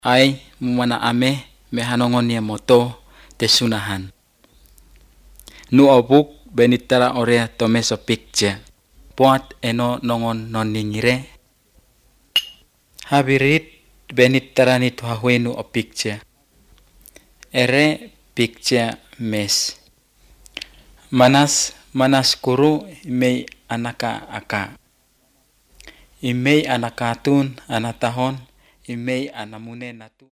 Ai mumana ame mehanongon ya moto tesunahan. Nu obuk benitara orea tomeso picture. Poat eno nongon noningire. Habirit benitara ni tuhahuenu o picture. Ere picture mes. Manas kuru imei anaka aka. Imei anakatun anatahon imei anamune natu.